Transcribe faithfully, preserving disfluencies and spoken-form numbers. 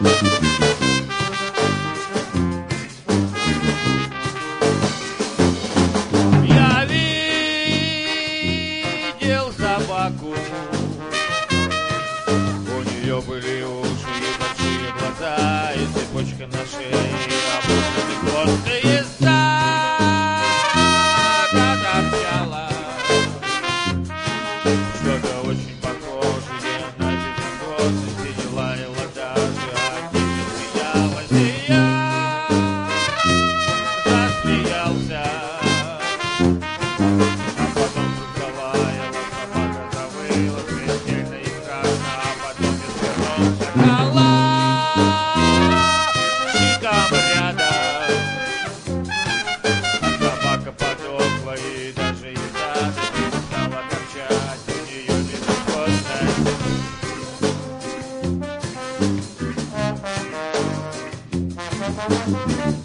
Я видел собаку, у нее были уши и большие глаза, и цепочка на шее, и обугленный хвост, и стада торчала. Что-то очень похожее на безвоз, и не лаяла даже, а тихо смеялась, и я засмеялся. А потом вдруг залаяла, собака завыла, смертельно и страшно, а потом я свернулся калачиком рядом. А собака подохла, и даже еда перестала торчать у нее безвкусная.